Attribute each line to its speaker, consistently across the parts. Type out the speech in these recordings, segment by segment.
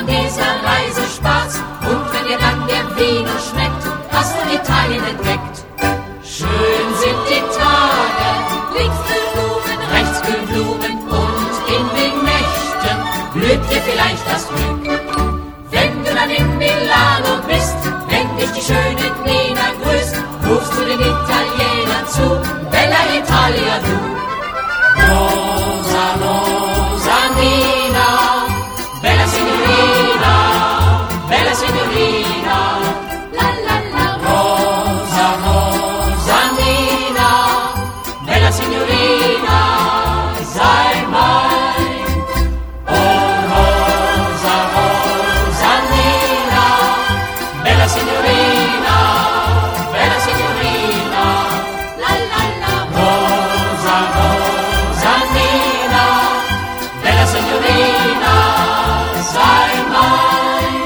Speaker 1: dieser Reise Spaß. Und wenn dir dann der Vino schmeckt, hast du Italien entdeckt. Schön sind die Tage, links blühen Blumen, rechts blühen Blumen und in den Nächten blüht dir vielleicht das Glück. Wenn du dann in Milano bist, wenn dich die schöne Nina grüßt, rufst du den Italienern zu, Bella Italia du. Rosa, Rosa Nina, Bella Signorina, Bella Signorina, la la la. Rosa, Rosa Nina, Bella Signorina, sei mein. Oh Rosa, Rosa Nina, Bella Signorina, Bella Signorina, la la la. Rosa, Rosa Nina, Bella Signorina, sei mein.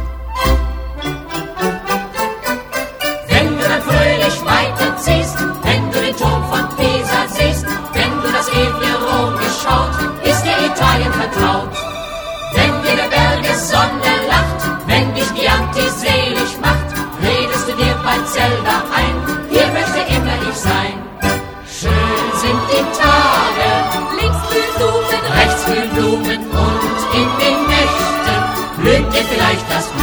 Speaker 1: Wenn du dann fröhlich weiterziehst, wenn du den Turm von Pisa siehst, wenn du das ewige Rom geschaut, ist dir Italien vertraut. Wenn dir der Berge Sonne lacht, wenn dich Chianti selig macht, redest du dir bei Zelda ein, hier möchte immer ich sein. Schön sind die Tage, links blühen Blumen, rechts blühen Blumen und in den Nächten blüht dir vielleicht das